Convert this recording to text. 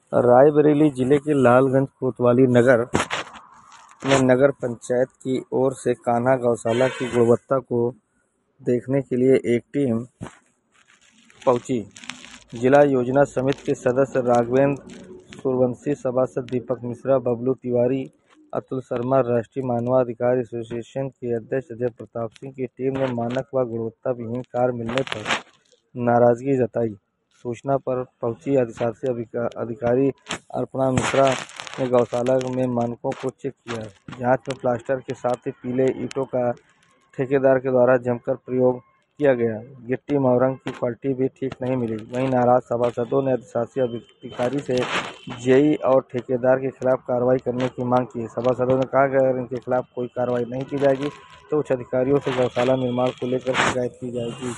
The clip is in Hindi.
रायबरेली जिले के लालगंज कोतवाली नगर में नगर पंचायत की ओर से कान्हा गौशाला की गुणवत्ता को देखने के लिए एक टीम पहुंची। जिला योजना समिति के सदस्य राघवेंद्र सूर्यवंशी, सभासद दीपक मिश्रा, बबलू तिवारी, अतुल शर्मा, राष्ट्रीय मानवाधिकार एसोसिएशन के अध्यक्ष अजय प्रताप सिंह की टीम ने मानक व गुणवत्ता विहीन कार्य मिलने पर नाराजगी जताई। सूचना पर पहुंची अधिशासी अधिकारी अर्पणा मिश्रा ने गौशाला में मानकों को चेक किया। जांच में प्लास्टर के साथ ही पीले ईंटों का ठेकेदार के द्वारा जमकर प्रयोग किया गया। गिट्टी मौरंग की क्वालिटी भी ठीक नहीं मिली। वहीं नाराज सभासदों ने अधिशासी अधिकारी से जेई और ठेकेदार के खिलाफ कार्रवाई करने की मांग की। सभासदों ने कहा कि अगर इनके खिलाफ कोई कार्रवाई नहीं की जाएगी तो उच्च अधिकारियों से गौशाला निर्माण को लेकर शिकायत की जाएगी।